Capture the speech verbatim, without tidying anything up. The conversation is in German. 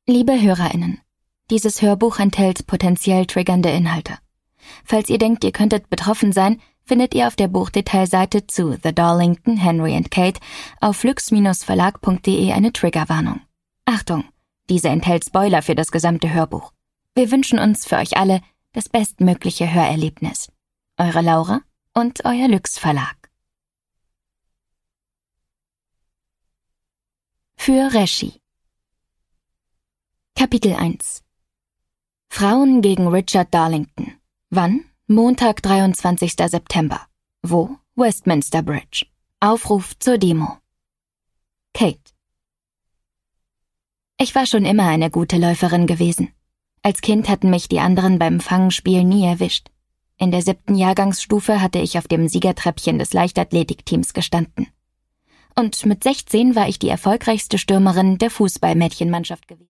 Liebe HörerInnen, dieses Hörbuch enthält potenziell triggernde Inhalte. Falls ihr denkt, ihr könntet betroffen sein, findet ihr auf der Buchdetailseite zu The Darlington, Henry and Kate auf lux Verlag punkt de eine Triggerwarnung. Achtung, diese enthält Spoiler für das gesamte Hörbuch. Wir wünschen uns für euch alle das bestmögliche Hörerlebnis. Eure Laura und euer Lux Verlag. Für Reschi. Kapitel eins. Frauen gegen Richard Darlington. Wann? Montag, dreiundzwanzigster September. Wo? Westminster Bridge. Aufruf zur Demo. Kate. Ich war schon immer eine gute Läuferin gewesen. Als Kind hatten mich die anderen beim Fangenspiel nie erwischt. In der siebten Jahrgangsstufe hatte ich auf dem Siegertreppchen des Leichtathletikteams gestanden. Und mit sechzehn war ich die erfolgreichste Stürmerin der Fußballmädchenmannschaft gewesen.